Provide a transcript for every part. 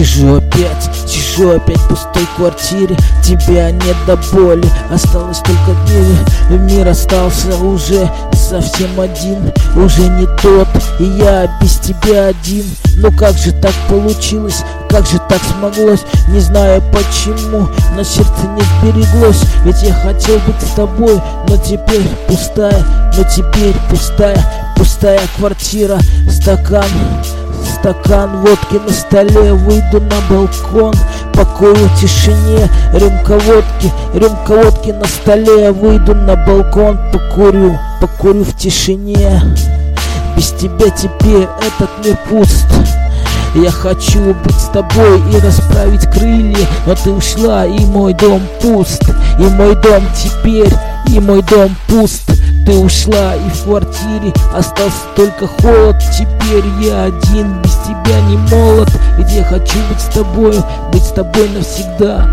Сижу опять в пустой квартире. Тебя нет до боли, осталось только двери. Мир остался уже совсем один, уже не тот, и я без тебя один. Но как же так получилось, как же так смоглось? Не знаю почему, но сердце не сбереглось. Ведь я хотел быть с тобой, но теперь пустая, пустая квартира. Стакан водки на столе, выйду на балкон, покою в тишине. Рюмка водки на столе, выйду на балкон, покурю в тишине. Без тебя теперь этот мир пуст. Я хочу быть с тобой и расправить крылья, но ты ушла, и мой дом пуст. И мой дом пуст. Ты ушла, и в квартире остался только холод. Теперь я один, без тебя не молод. Ведь я хочу быть с тобой навсегда.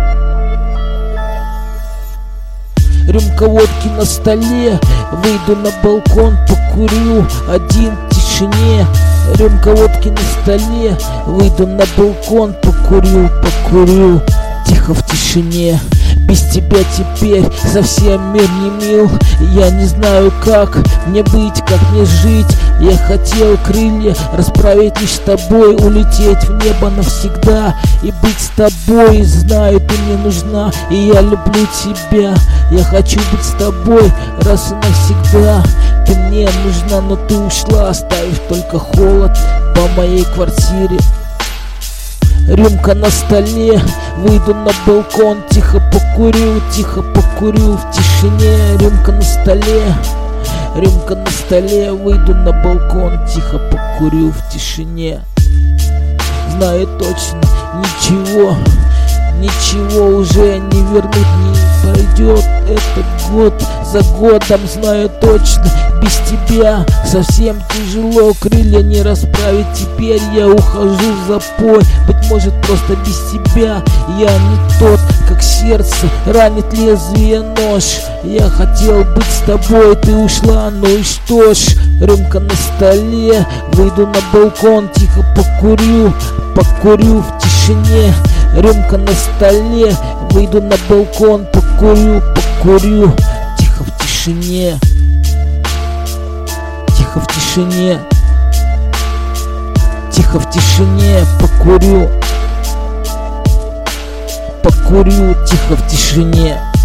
Рюмка водки на столе, выйду на балкон, покурю один в тишине. Рюмка водки на столе, выйду на балкон, покурю тихо в тишине. Без тебя теперь совсем мир не мил. Я не знаю, как мне быть, как мне жить. Я хотел крылья расправить лишь с тобой, улететь в небо навсегда и быть с тобой. Знаю, ты мне нужна, и я люблю тебя. Я хочу быть с тобой раз и навсегда. Ты мне нужна, но ты ушла, оставив только холод по моей квартире. Рюмка на столе, выйду на балкон, тихо покурю в тишине. Рюмка на столе, выйду на балкон, тихо покурю в тишине. Знаю точно, ничего уже не вернуть, не пройдет этот год за годом. Знаю точно, без тебя совсем тяжело, крылья не расправить. Теперь я ухожу в запой. Быть может, просто без тебя я не тот, как сердце ранит лезвие нож. Я хотел быть с тобой, ты ушла, ну и что ж. Рюмка на столе, выйду на балкон, тихо покурю в тишине. Рюмка на столе, выйду на балкон, покурю тихо в тишине. Тихо в тишине, покурю тихо в тишине.